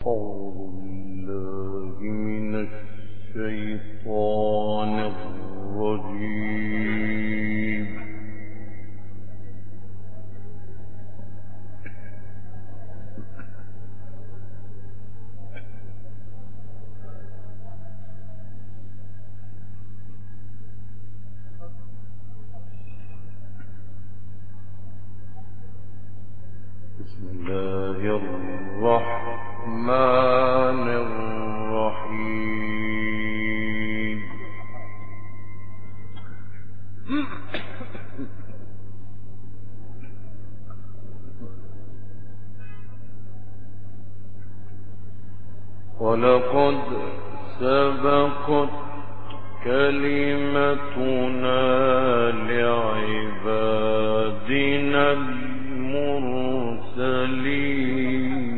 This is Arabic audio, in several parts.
أعوذ بالله من الشيطان الرجيم. بسم الله الرحمن الرحيم. ولقد سبقت كلمتنا لعبادنا المرسلين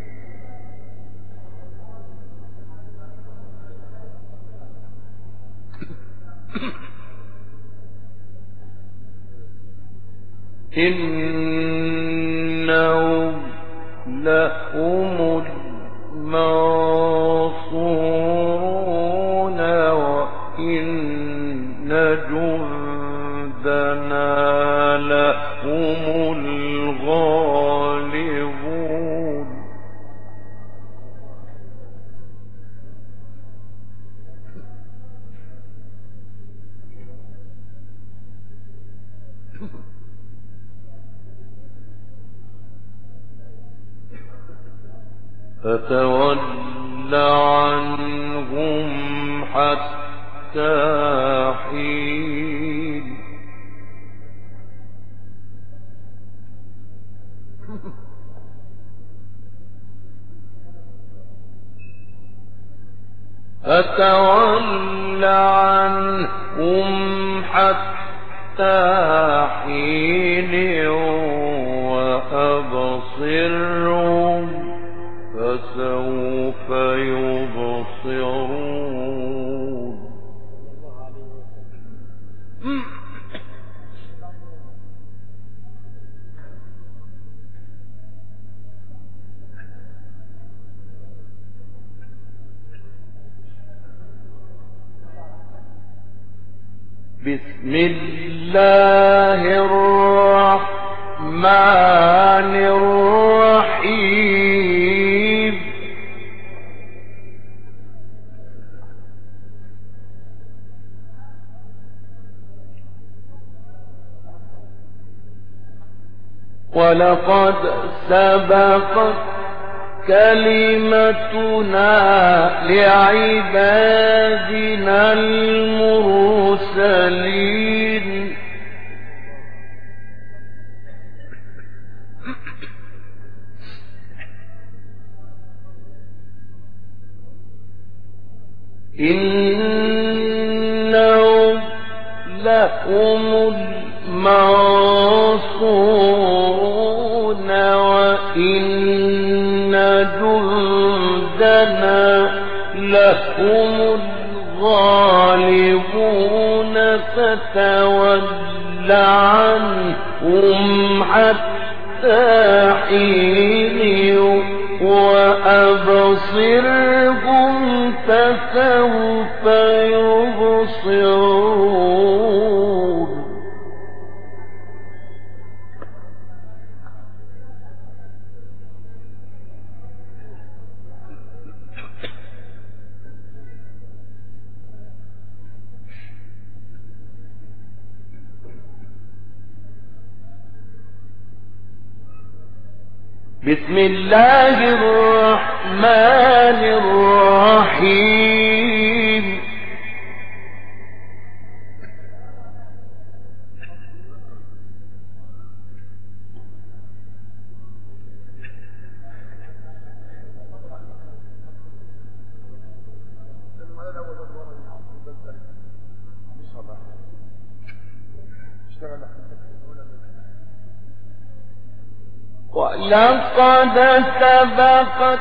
إنهم لهم المنصورون وإن جندنا لهم الغالبون. فتول عنهم حتى حين. فتول عنهم حتى حين وأبصرهم فسوف يبصرون. بسم الله الرحمن الرحيم. ولقد سبقت كلمتنا لعبادنا المرسلين إنهم لهم المنصورون وإن جندنا لهم الغالبون. فتول عنهم حتى حين وأبصرهم فسوف يبصرون. بسم الله الرحمن الرحيم. ولقد سبقت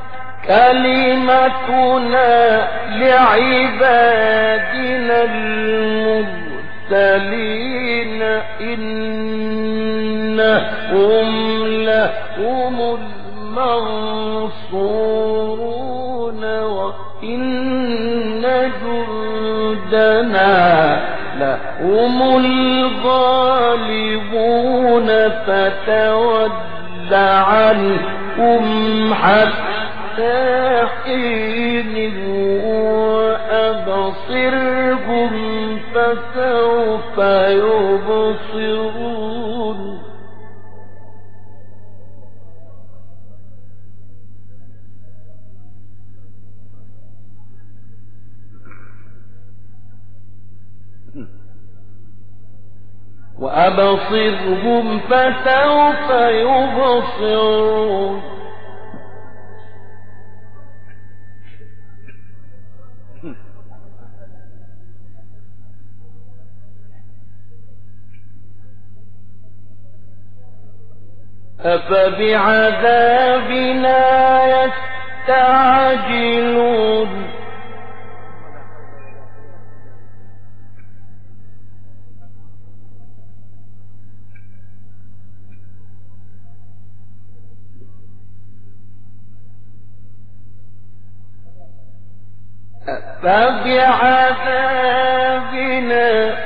كلمتنا لعبادنا المرسلين إنهم لهم المنصورون إن جندنا لهم الغالبون فتول عنهم حتى حين وأبصرهم فسوف يبصرون وأبصرهم فسوف يبصرون أفبعذابنا يستعجلون فبعذابنا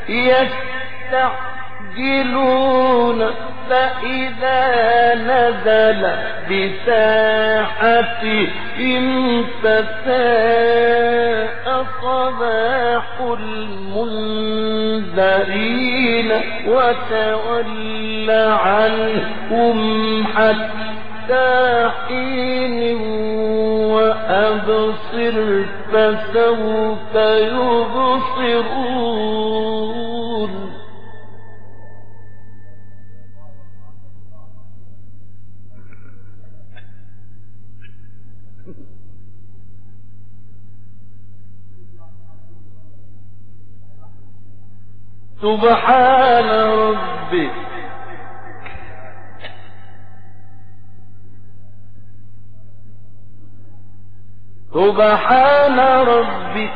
يستعجلون فإذا نزل بساحتهم فساء صباح المنذرين وتول عنهم حتى حين وأبصر فسوف يبصرون سبحان ربي سبحان ربي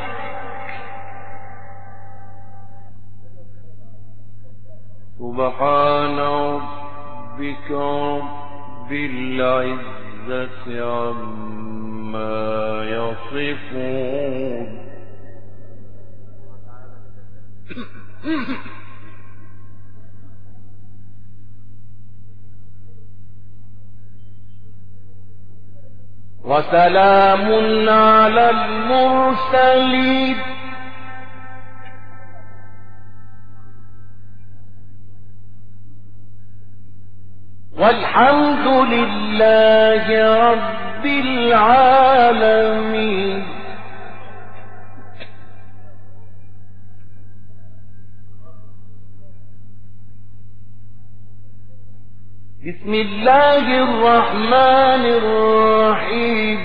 سبحان ربك رب العزة عما يصفون وسلام على المرسلين والحمد لله رب العالمين. بسم الله الرحمن الرحيم.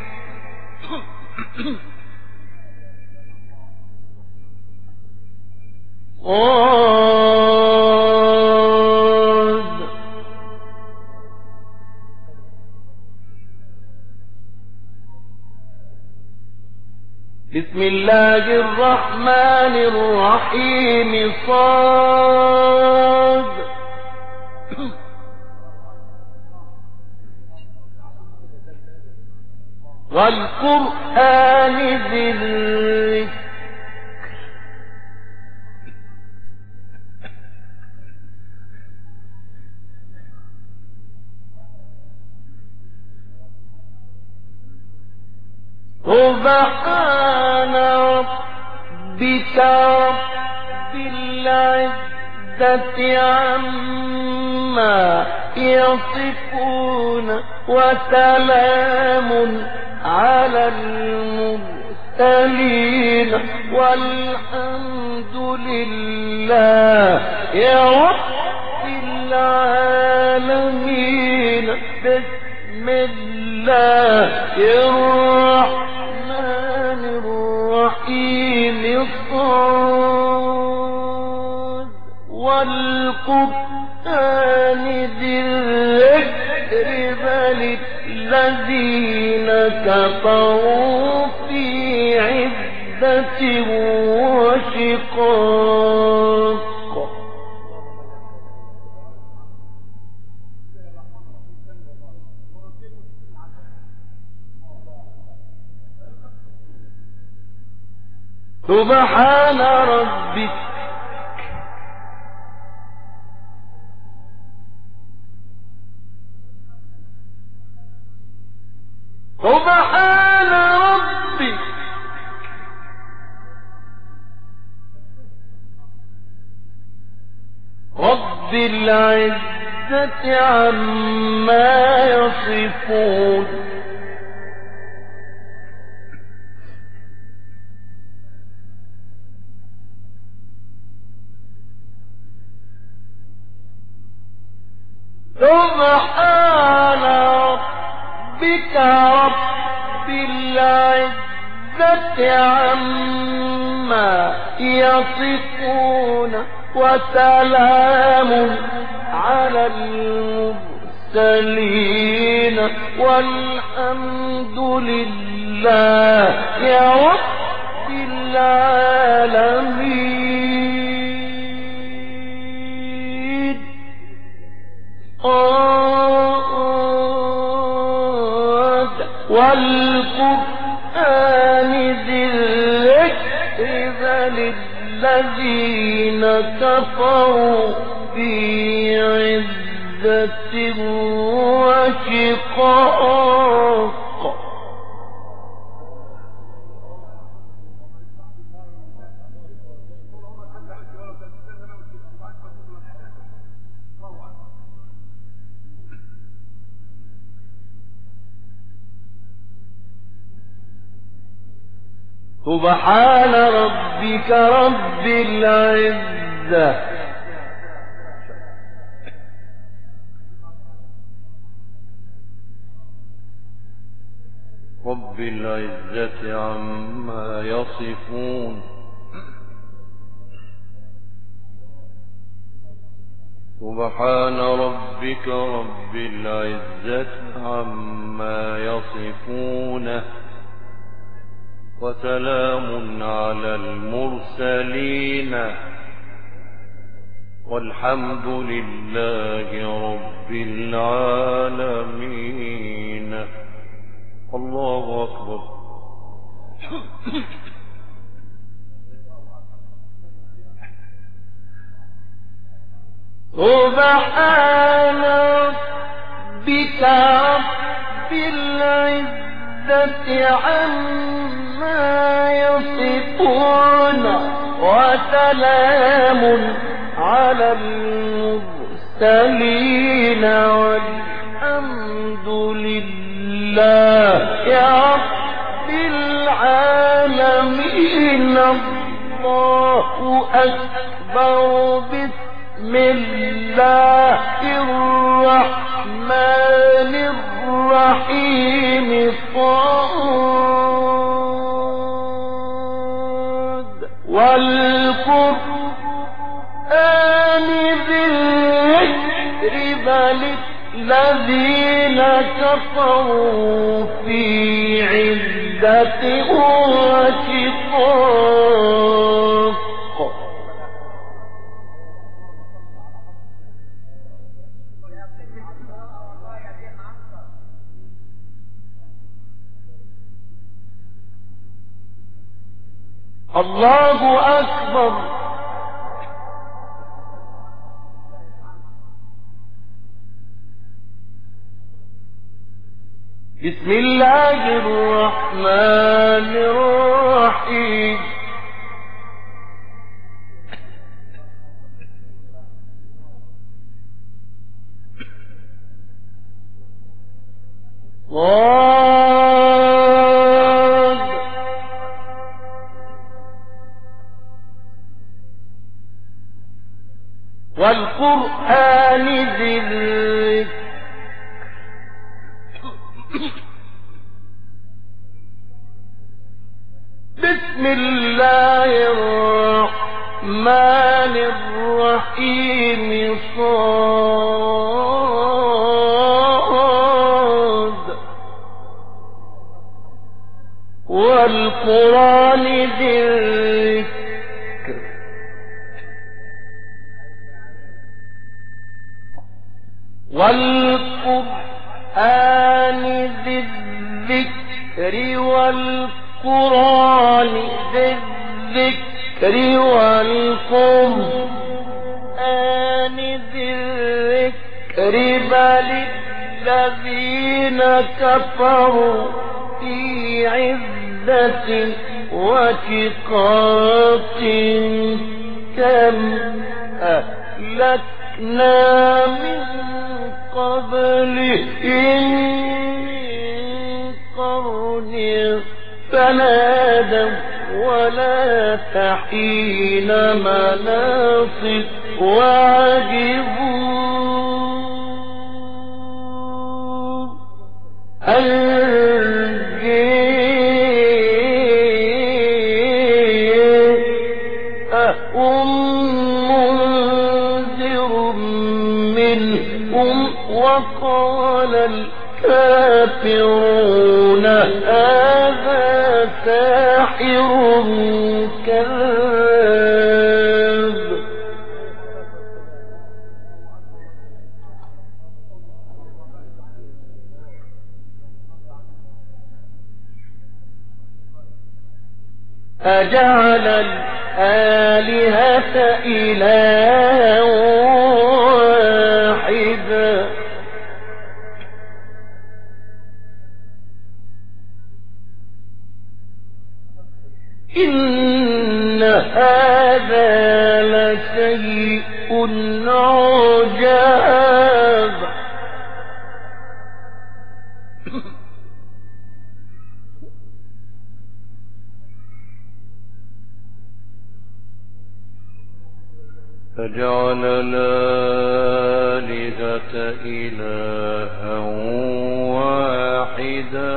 بسم الله الرحمن الرحيم. صاد. والقرآن ذي الذكر. سبحان ربك رب العزة عما يصفون وسلام على المرسلين والحمد لله رب العالمين. بسم الله الرحمن الرحيم. صاد. والقرآن ذي الذكر بل الذين كفروا في عدة وشقاق. سبحان ربك سبحان ربك رب العزة عما يصفون سبحان ربك رب العزة عما يصفون وسلام على المرسلين والحمد لله رب العالمين. والقرآن ذي الذكر بل الذين كفروا في عزة وشقاق. سبحان ربك رب العزة رب العزة عما يصفون سبحان ربك رب العزة عما يصفون وسلام على المرسلين والحمد لله رب العالمين. الله أكبر. سبحان ربك رب العزة عما يصفون وسلام على المرسلين والحمد لله رب العالمين. الله أكبر. بسم الله الرحمن الرحيم. صاد والقرآن ذي الذكر بل الذين كفروا في عزة وشقاق. الله أكبر. بسم الله الرحمن الرحيم. والقرآن ذي الذكر بسم الله الرحمن الرحيم. صاد والقرآن ذي الذكر والقرآن ذي الذكر والقرآن ذي الذكر والقرآن ذي الذكر بل الذين كفروا في عزة وشقاق كم أهلكنا من قبلهم من قرن فنادوا ولا تحين مناص وعجبوا أن وقال الكافرون هذا ساحر كذاب أجعل الآلهة إلها واحدا إن هذا لشيء عجاب فجعل الآلهة إلها واحدا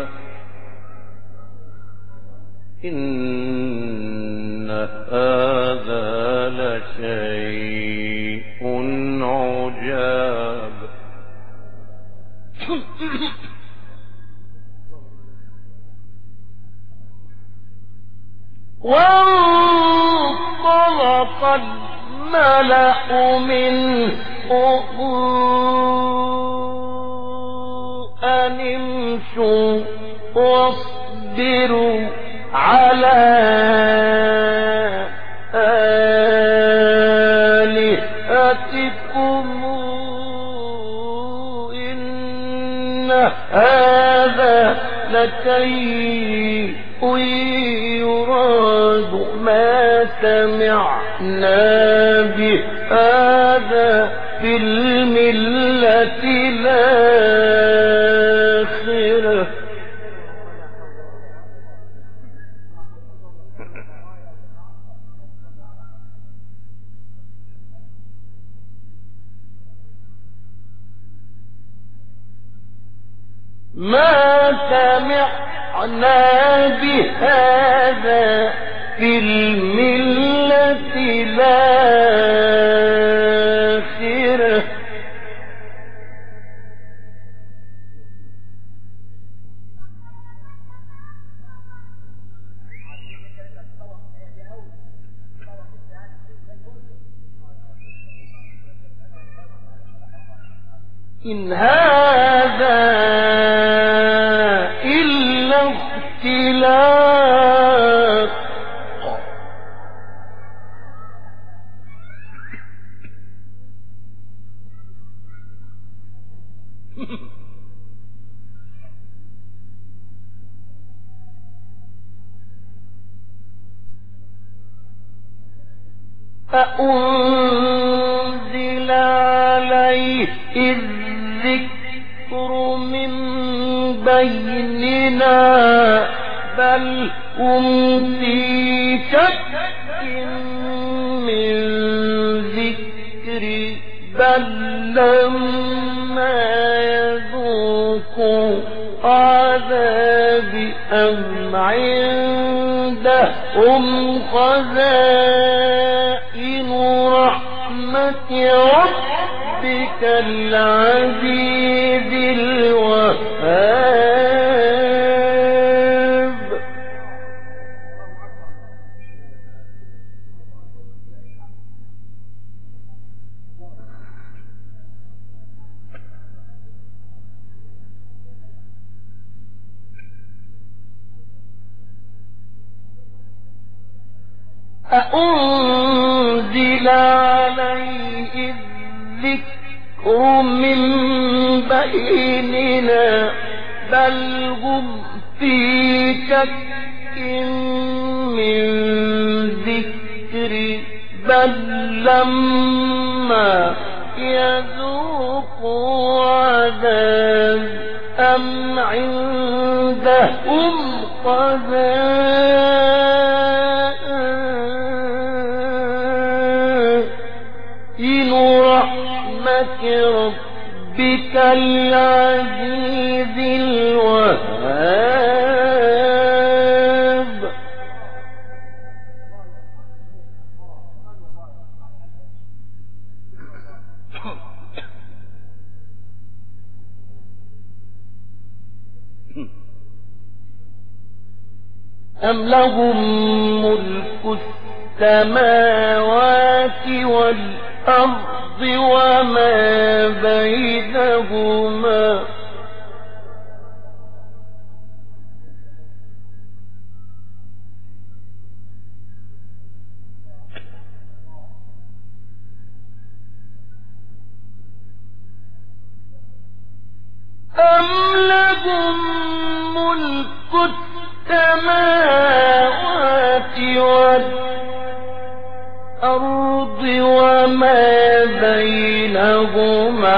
إن هذا لشيء عجاب وانطلق الملأ منهم أن امشوا واصبروا على آلهتكم إن هذا لشيء يراد ما سمعنا بهذا في الملة الآخرة ما سمعنا بهذا في الملة الآخرة إن هذا إلا اختلاق أأنزل عليه الذكر من بيننا بل هم في شك من ذكري بل لما يذوقوا عذابي أم عندهم خزائن رحمة ربك العزيز الوهاب أأنزل عليه الذكر من بيننا بل هم في شك من ذكري بل لما يذوقوا عذاب أم عندهم خزائن رحمة ربك العزيز الوهاب أم لهم ملك السماوات والأرض وما بينهما أم لهم ملك السماوات والأرض وما بينهما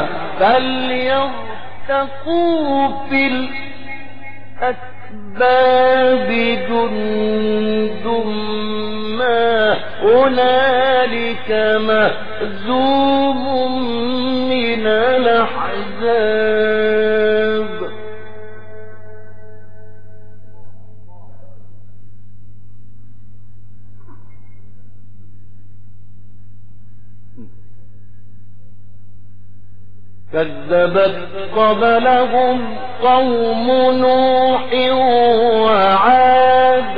فليرتقوا في الأسباب جند ما هنالك مهزوم من الأحزاب كذبت قبلهم قوم نوح وعاد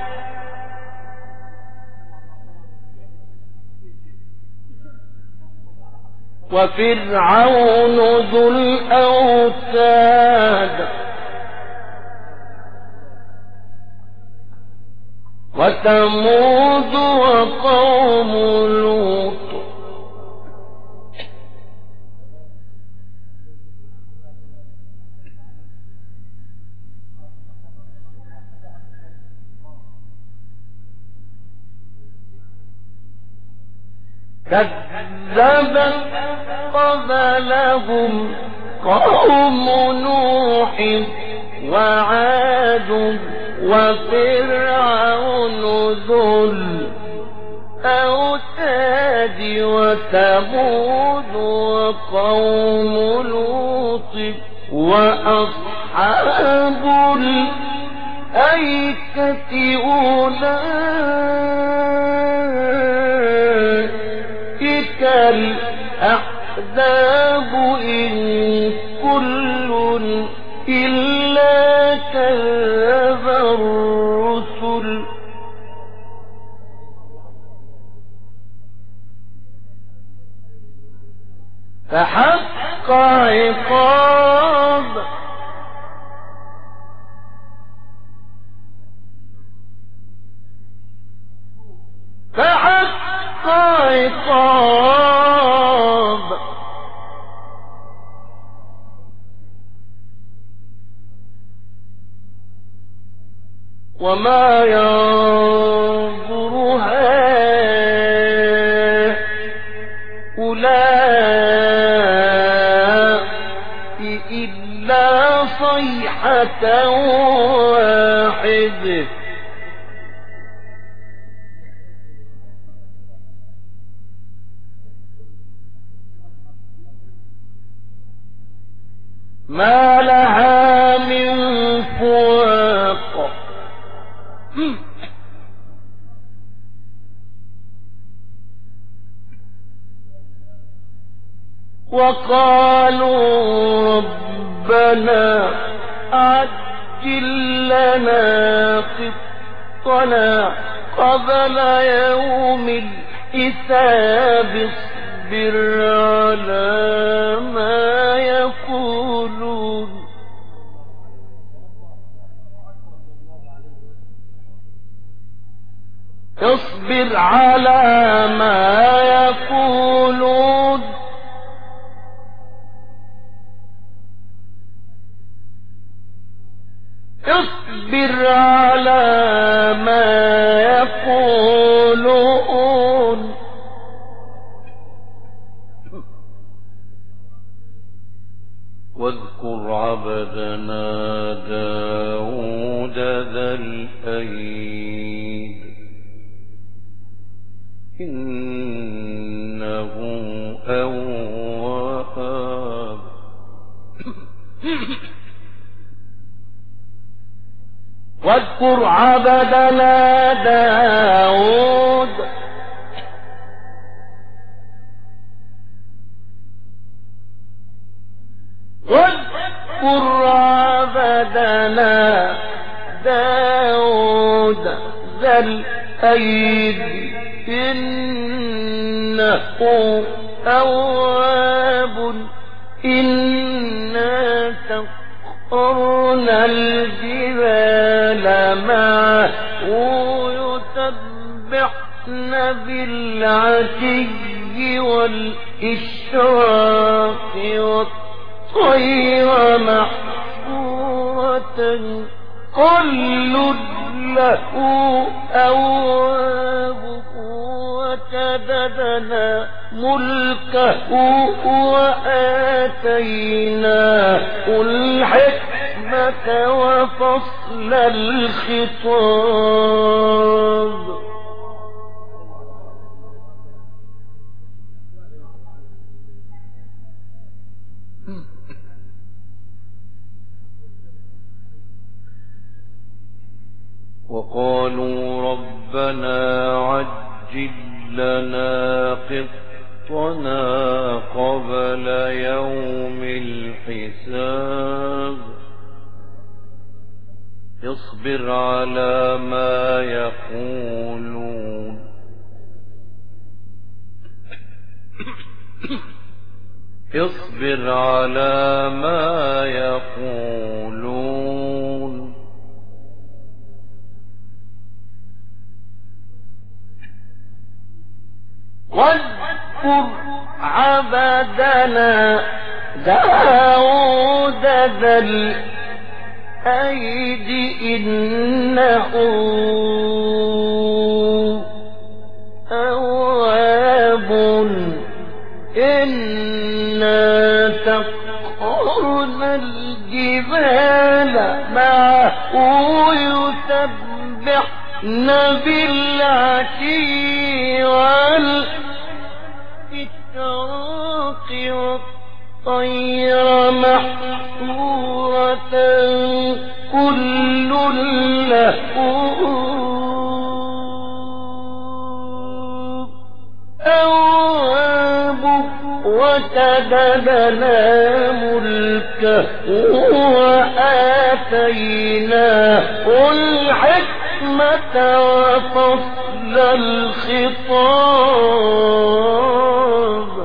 وفرعون ذو الأوتاد وثمود وقوم لوط كذبت قبلهم قوم نوح وعاد وفرعون ذو الأوتاد وثمود وقوم لوط وأصحاب الأيكة أولئك الأحزاب إن كل إلا كذب الرسل فحق عقاب فحق عقاب وما ينظر هؤلاء إلا صيحة واحدة ما لها من فواق وقالوا ربنا عجل لنا قسطنا قبل يوم الحساب اصبر على ما يقولون اصبر على ما يقولون اصبر على ما يقولون واذكر عبدنا داود ذا الأيد إنه أواب واذكر عبدنا داود واذكر عبدنا داود ذا الأيد إنه أواب إنا سخرنا الجبال معه يسبحن بالعشي والإشراق والطير محشورة كل له أواب وشددنا ملكه وآتيناه الحكمة وفصل الخطاب وقالوا ربنا عجل لنا قطنا قبل يوم الحساب اصبر على ما يقولون اصبر على ما يقولون واذكر عبدنا داود ذا الأيد إنه أواب إنا سخرنا الجبال معه يسبحن بالعشي والإشراق والطير محشورة كل له أواب وشددنا ملكه وآتيناه الحكمة وفصل الخطاب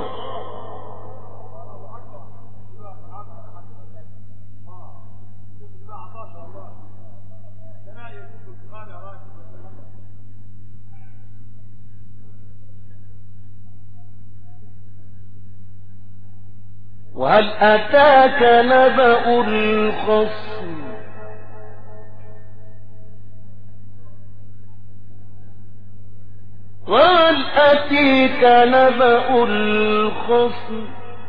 وهل أتاك نبأ الخصم وهل أتيك نبأ الخصم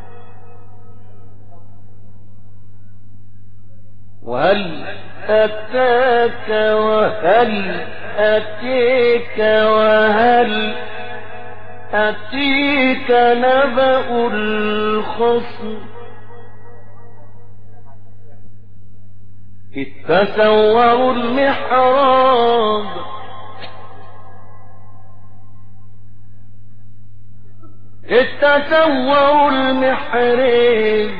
وهل أتاك وهل أتيك وهل أتيك نبأ الخصم إذ تسوروا المحراب إذ تسوروا المحراب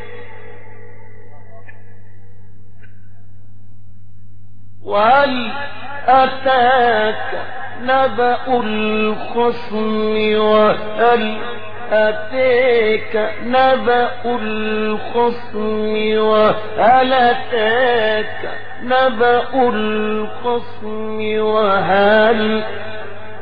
وهل أتاك نبأ الخصم وهل أتيك نبأ الخصم وهل أتاك نبأ الخصم وهل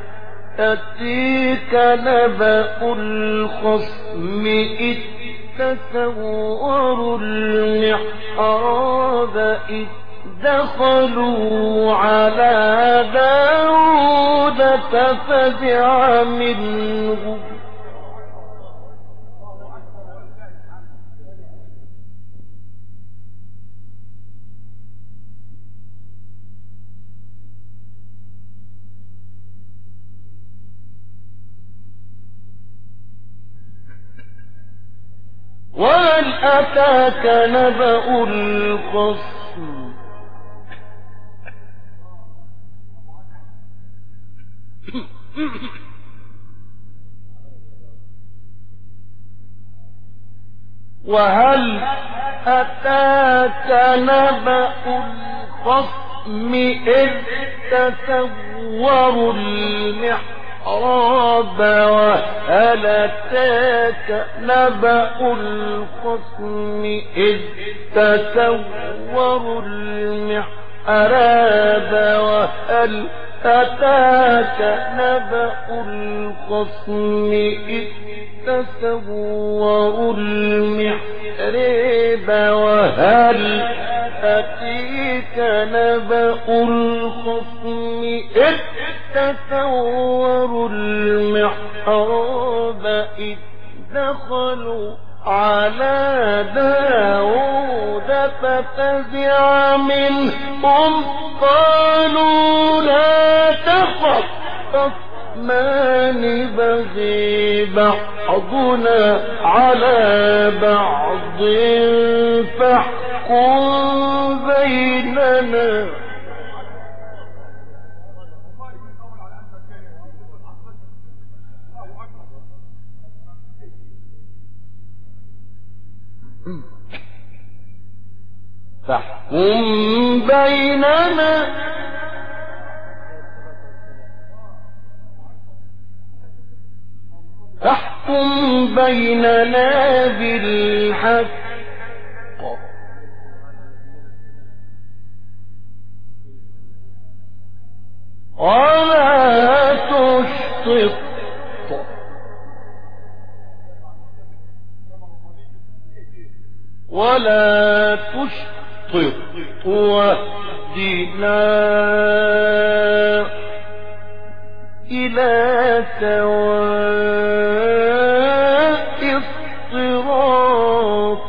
يأتيك نبأ الخصم إذ تسوروا المحراب إذ دخلوا على داود ففزع منهم وهل أتاك نبأ الخصم وهل أتاك نبأ الخصم إذ تسوروا المحراب وهل أتاك نبأ الخصم إذ تسوروا المحراب وهل أتاك نبأ الخصم إذ تسوروا المحراب وهل أتيك نبأ الخصم إذ تسوروا المحراب إذ دخلوا على داود ففزع منهم قالوا لا تخف خصمان بغي بعضنا على بعض فاحكم بيننا فاحكم بيننا فاحكم بيننا بالحق ولا تشطط ولا تشطط واهدنا إلى سواء الصراط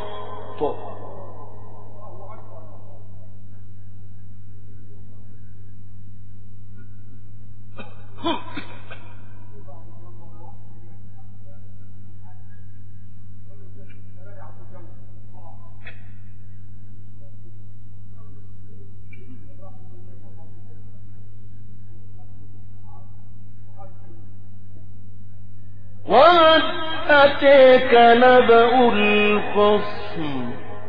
وهل أتيك نبأ الخصم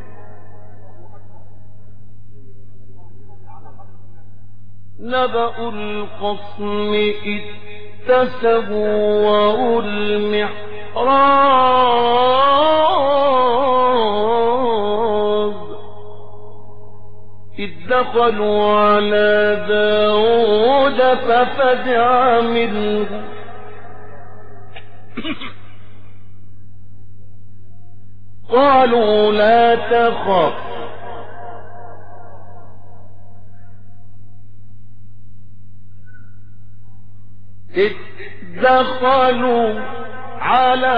نبأ الخصم إذ تسوروا المحراب إذ دخلوا على داود ففزع منهم قالوا لا تخف إذ دخلوا على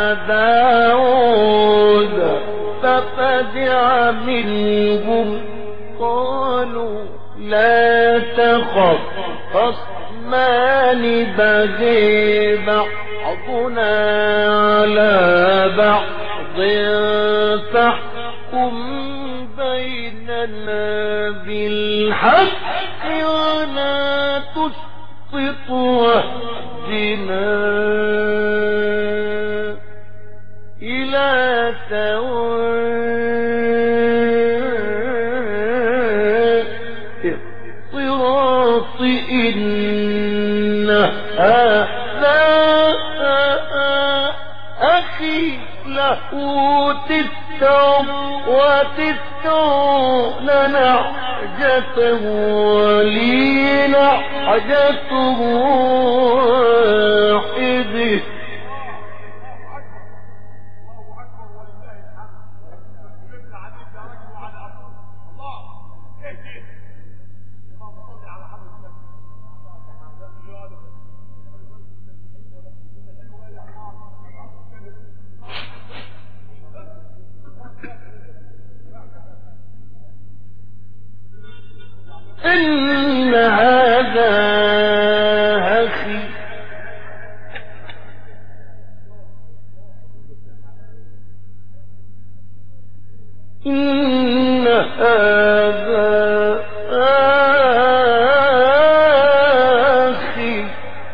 داود ففزع منهم قالوا لا تخف خصمان بغي بعضنا على بعض فاحكم بيننا بالحق ولا تشطط واهدنا إلى سواء الصراط إن هذا أخي له 99 نعجة ولي نعجة حاجته واحده إن هذا أخي إن هذا أخي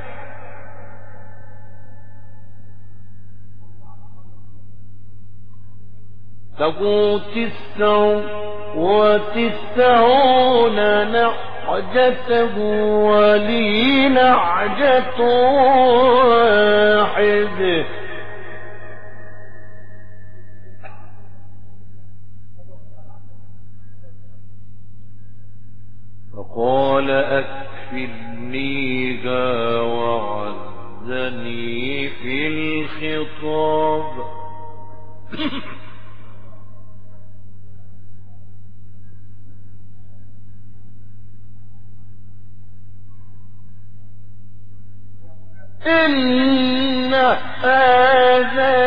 له 99 نعجته ولي نعجة واحدة فقال أكفلنيها وعزني في الخطاب إن هذا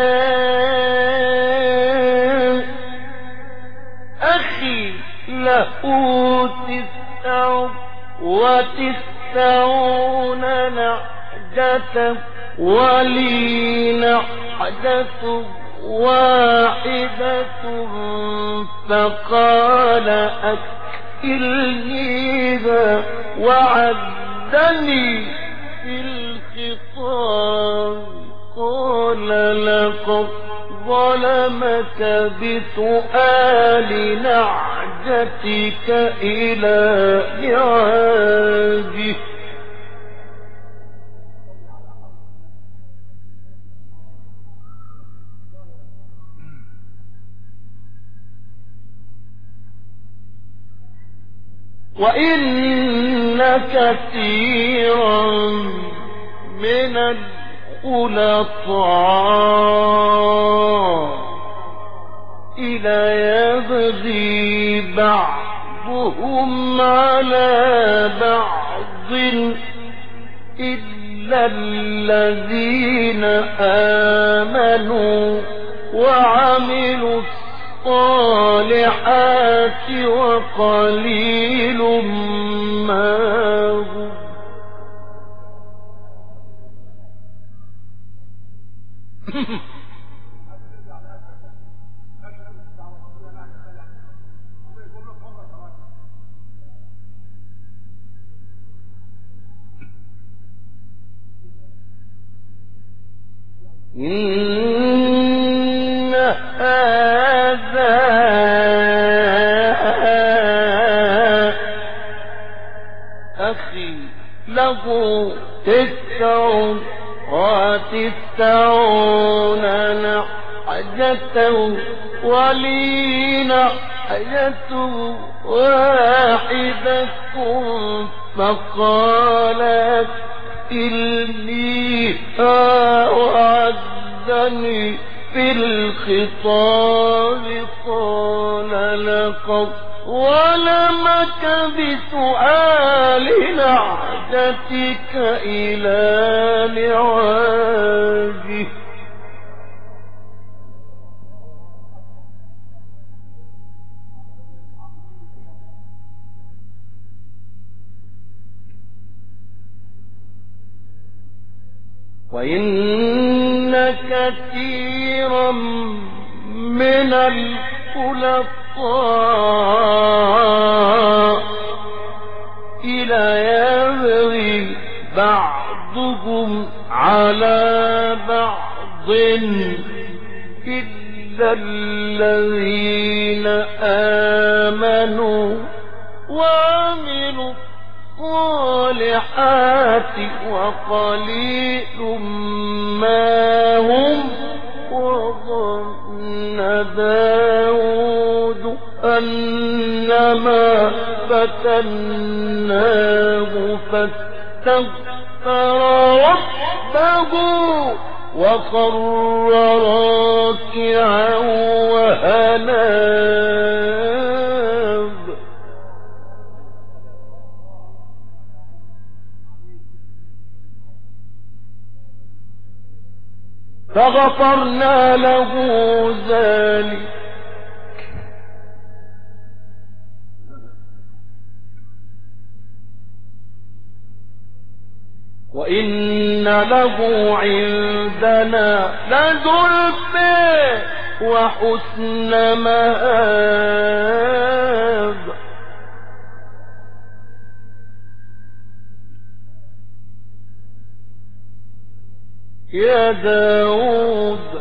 أخي له 99 نعجة ولي نعجة واحدة فقال أكلنيها وعدني في الخطاب قال لقد ظلمك بسؤال نعجتك إلى نعاجه وإن كثيرا من الخلطاء إلى يبغي بعضهم على بعض إلا الذين آمنوا وعملوا الصالحات وقليل ما هم إن هذا أخي له 99 نعجة ولي نعجة واحدة فقالت إني وعدني في الخطاب قال لقد ظلمك بسؤال نعجتك إلى نعاجه وإن كثيرا من الخلطاء إلى يبغي بعضهم على بعض إلا الذين آمنوا وعملوا الصالحات وقليل ما هم وظن داود أنما فتناه واستغفر ربه وخر راكعا وأناب. فغفرنا له ذلك وإن له عندنا لزلفى وحسن مآب. يا داود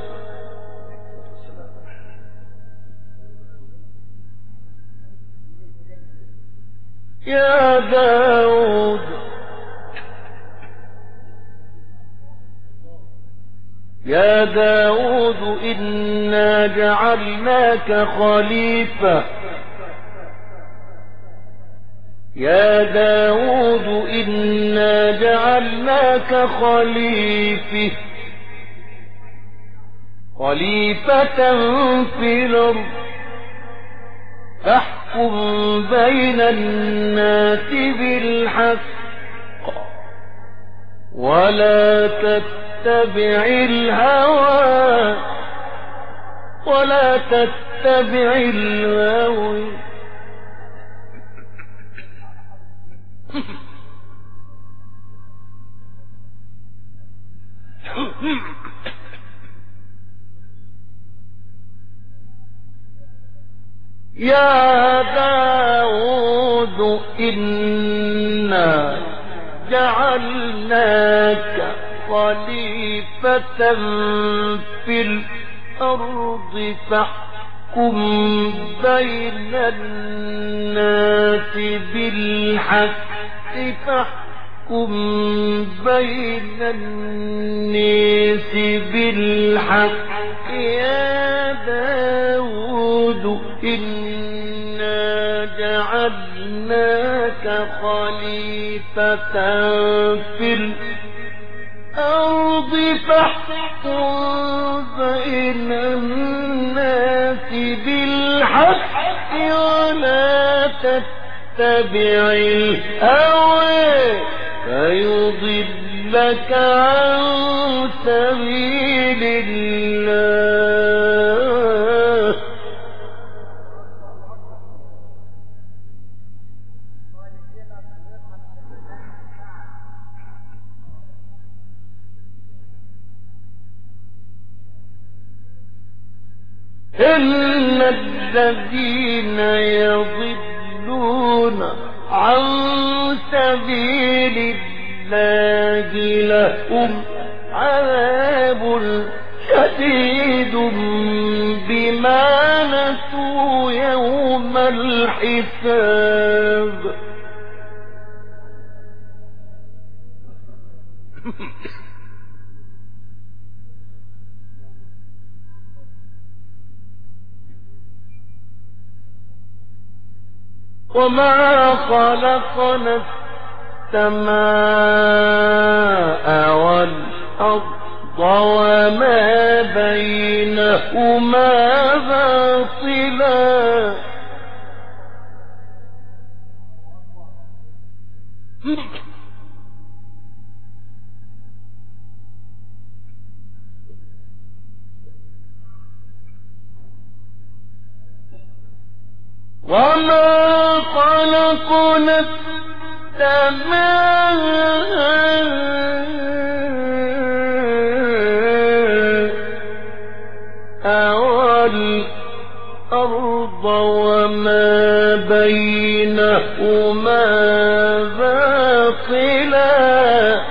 يا داود يا داود إنا جعلناك خليفة يا داود إنا جعلناك خليفة في الأرض فاحكم بين الناس بالحق ولا تتبع الهوى يا داود إنا جعلناك خليفة في الأرض فاحكم بين الناس بالحق يا داود إنا جعلناك خليفة في الأرض فاحكم بين الناس بالحق ولا تتبع الهوى فيضلك عن سبيل الله. إن الذين يضلون عن سبيل الله لهم عذاب شديد بما نسوا يوم الحساب. وما خلقنا السماء والأرض وما بينهما باطلا وما خلقنا السماء والأرض وما بينهما باطلا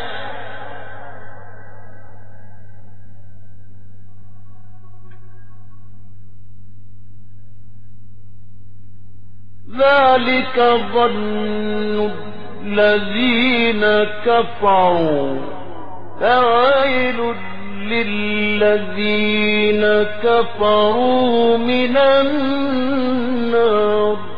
ذلك ظن الذين كفروا فويل للذين كفروا من النار.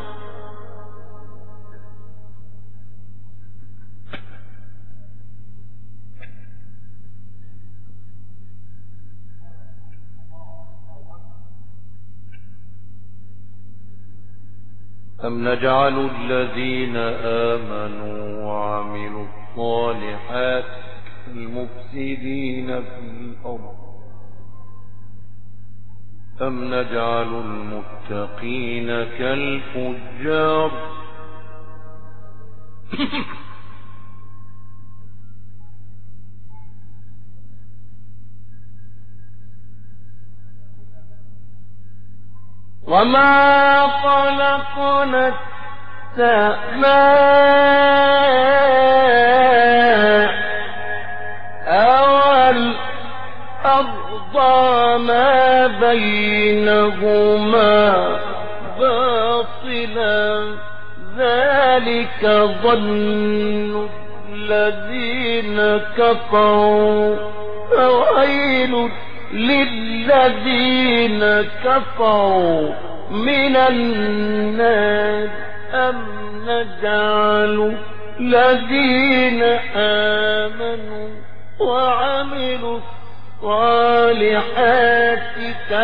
أم نجعل الذين آمنوا وعملوا الصالحات المفسدين في الأرض أم نجعل المتقين كالفجار وما خلقنا السماء والأرض ما بينهما باطلا ذلك ظن الذين كفروا فويل للذين كفروا من النار أم نجعل الذين آمنوا وعملوا الصالحات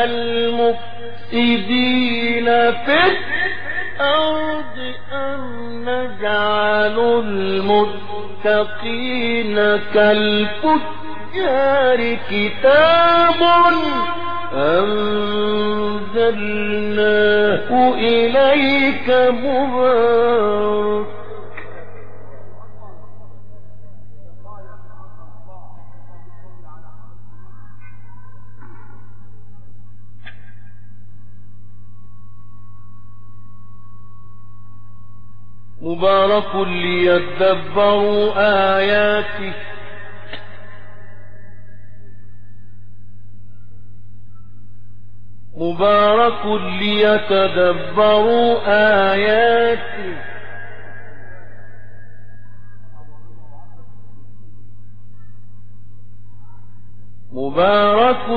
كالمفسدين في الأرض أم نجعل المتقين كالفجار كتاب أنزلناه إليك مبارك مبارك ليدبروا آياته مبارك ليتدبروا آياته مبارك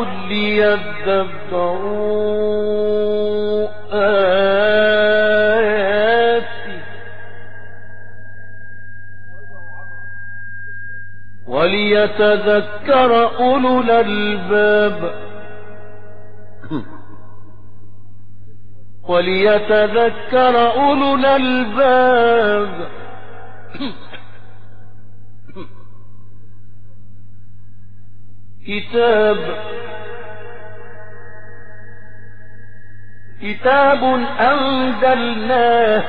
ليدبروا آياته وليتذكر أولو الألباب وليتذكر أولو الألباب كتاب أنزلناه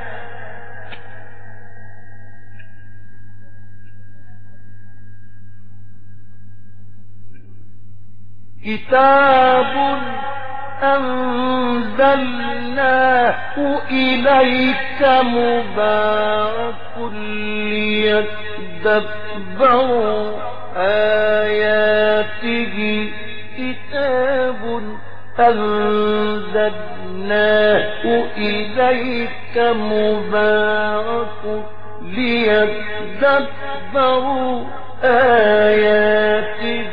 إليك مبارك ليدبروا آياته كتاب أنزلناه إليك مبارك ليدبروا آياته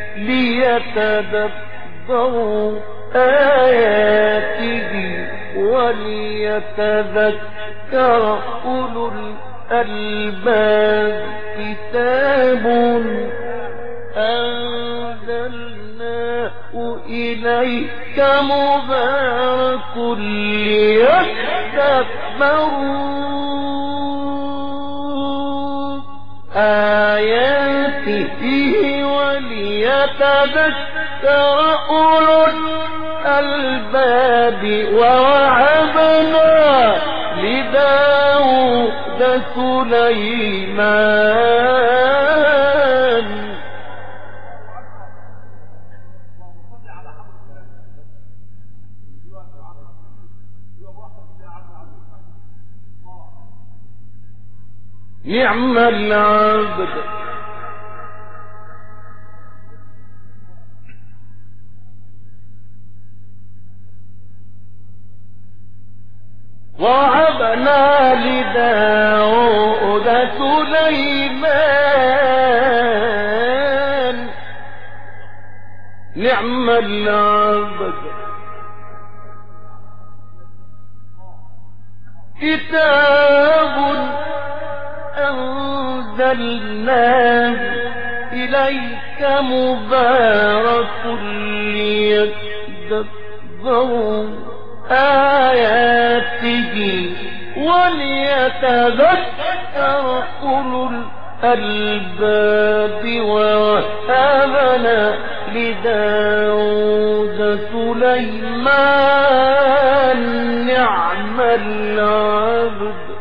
ليتدبروا آياته وليتذكر أولو الألباب كتاب أنزلناه إليك مبارك ليدبروا آياته وليتذكر أولو الألباب ووهبنا لداود سليمان نعم العبد ووهبنا لداود سليمان نعم العبد كتاب أنزلناه إليك مبارك ليدبروا آياته وليتذكر أولو الألباب. ووهبنا لداود سليمان نعم العبد.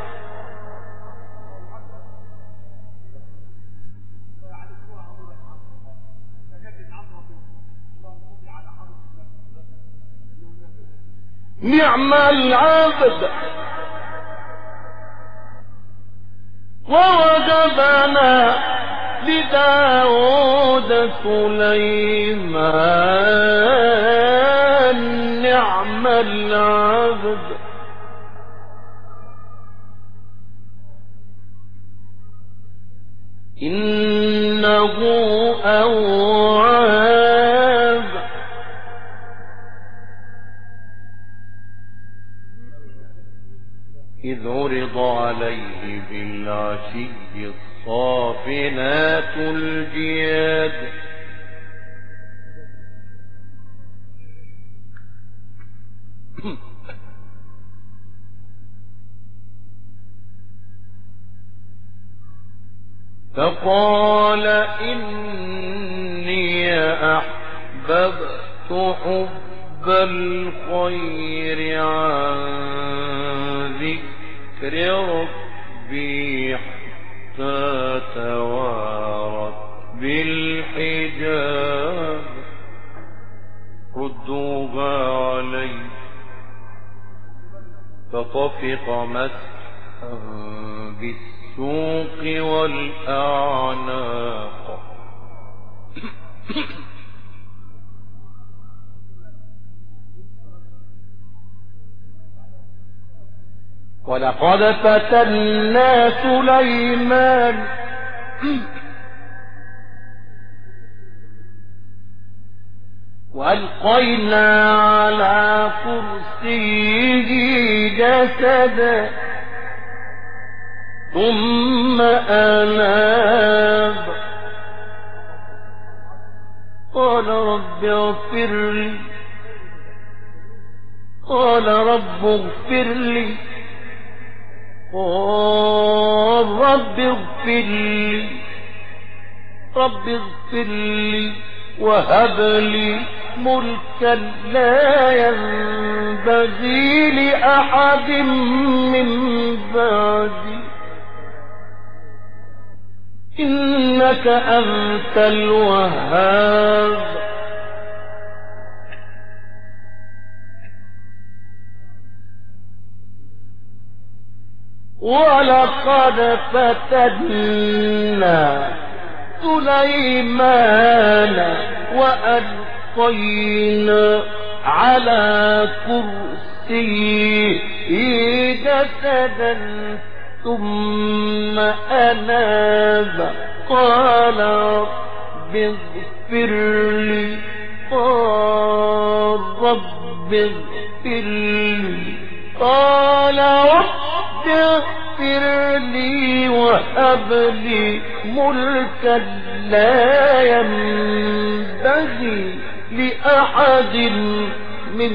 نعم العبد. ووهبنا لداود سليمان نعم العبد. إنه أواب. إذ عرض عليه بالعشي الصافنات الجياد فقال إني أحببت حب الخير عن ذكر ربي حتى توارت بالحجاب. ردوها علي. فطفق مسحا بالسوق والأعناق. ولقد فتنا سليمان وألقينا على كرسيه جسدا ثم أناب. قال رب اغفر لي. قال رب اغفر لي. قال رب اغفر لي. رب اغفر لي وهب لي ملكا لا ينبغي لأحد من بعدي إنك أنت الوهاب. ولقد فتنا سليمان وألقينا على كرسيه جسدا ثم أناب. قال رب اغفر لي. قال رب اغفر لي. قال رب اغفر لي وهب لي ملكا لا ينبغي لأحد من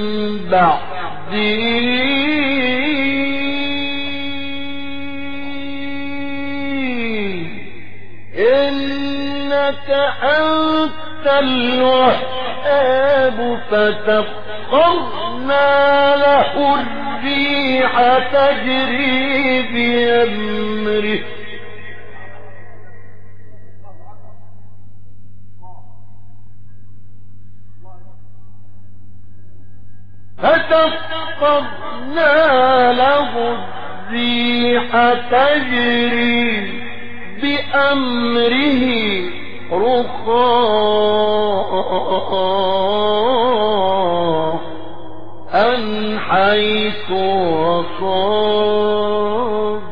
بعدي إنك أنت الوهاب. فسخرنا له الريح تجري بأمره تجري بأمره رخاء حيث أصاب.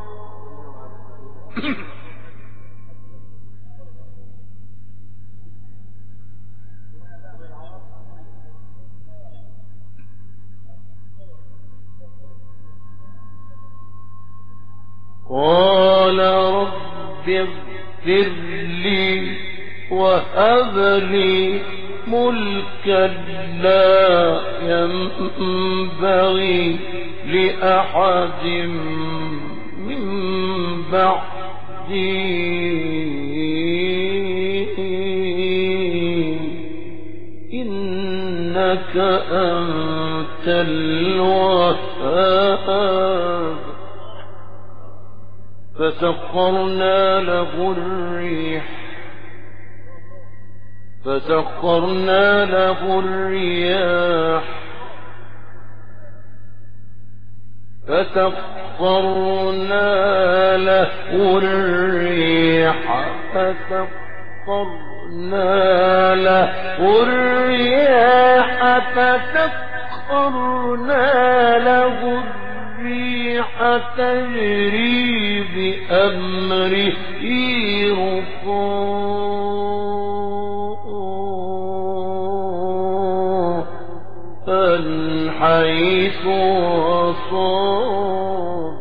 قال رب اغفر لي وهب لي ملكا لا ينبغي لأحد من بعدي إنك أنت الوهاب فسخرنا له الريح فسخرنا له الرياح تجري بأمره رخاء حيث أصاب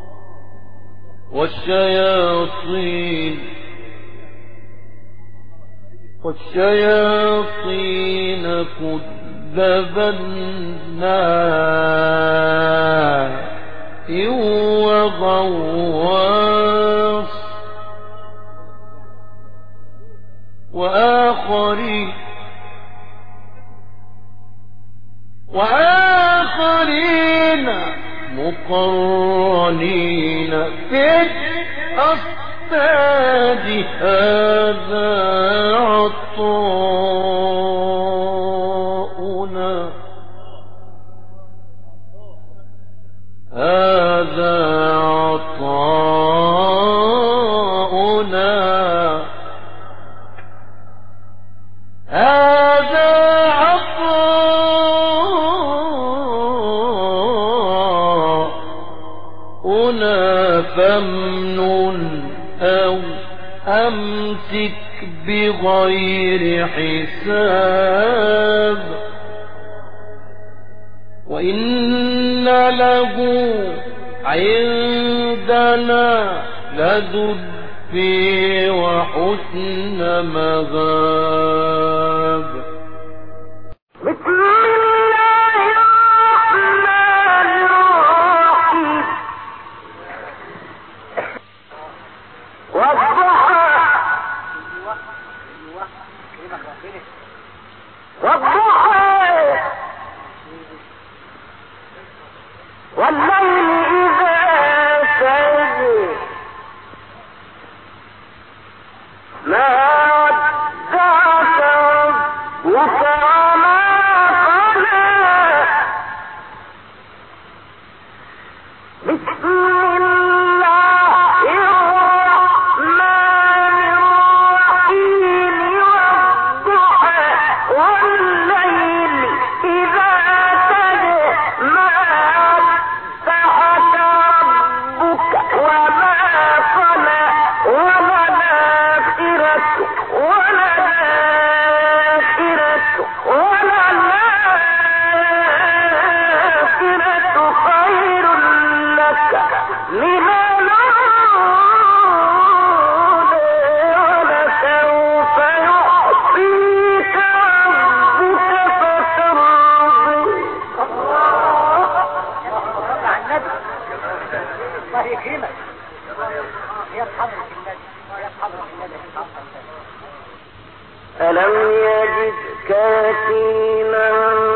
والشياطين كل بناء وغواص وآخرين مقرنين في الأصفاد هذا عطاؤنا فامنن أو أمسك بغير حساب وإن له عندنا لزلفى وحسن مآب. بسم الله الرحمن الرحيم. والضحى والليل إذا سجى ما ودعك ربك وما قلى. بسم الله الرحمن الرحيم. والضحى والليل إذا سجى ما ودعك ربك وما قلى. وللآخرة خير لك من الأولى ولسوف يعطيك ربك فترضى. الله يكرمك يا حضرة النبي يا حضرة النبي. ألم يجدك يتيما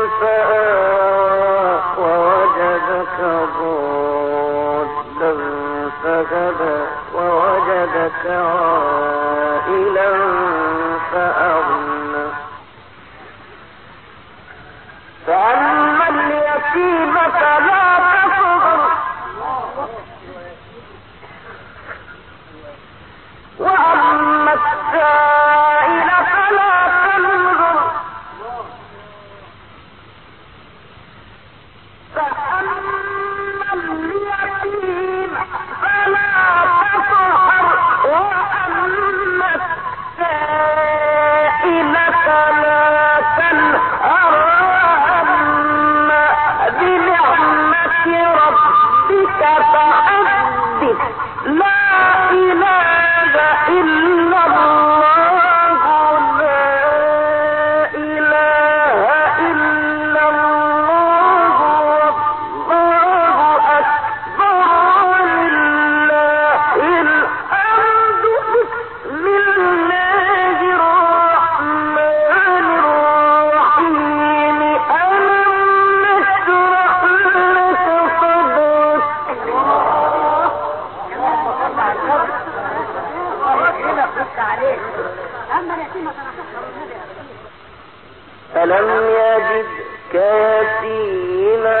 فآوى ووجدك ضالا فهدى ووجدك عائلا فأغنى. فأما اليتيم فلا تقهر وأما السائل فلا تنظر. فأما اليتيم فلا تقهر وأما عليك. أما اليتيمة تنصحها النبي. ألم يجدك يتيما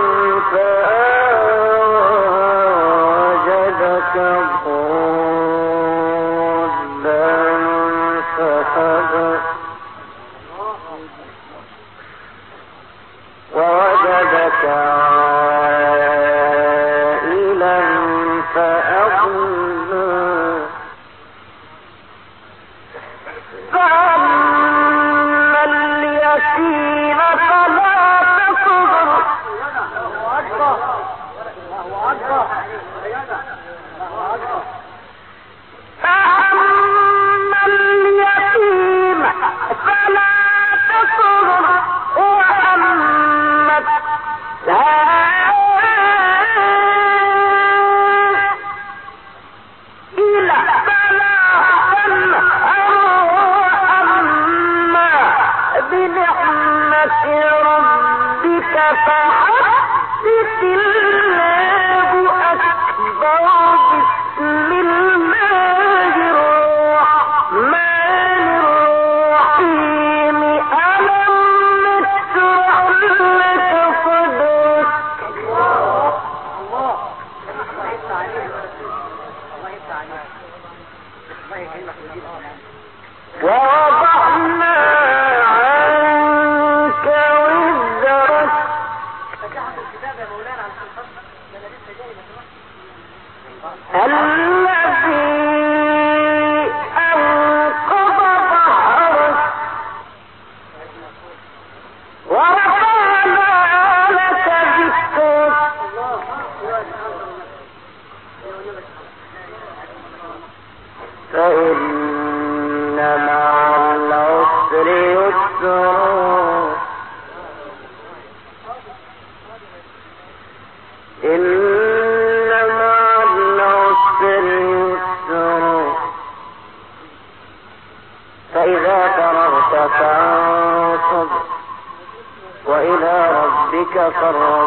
فأوجدك ضالا فهدى ووجدك عائلا فأغنى فأما اليتيم فلا تقهر فأما اليتيم فلا تقهر وأما السائل فلا تنهر وأما بنعمة ربك فحدث الله أكبر بسم الله الرحمن الرحيم ألم نشرح لك صدرك ووضعنا عنك وزرك الذي أنقض ظهرك ورفعنا لك ذكرك فإن مع العسر يسرا إن مع العسر يسرا فإذا فرغت فانصب وإلى ربك فارغب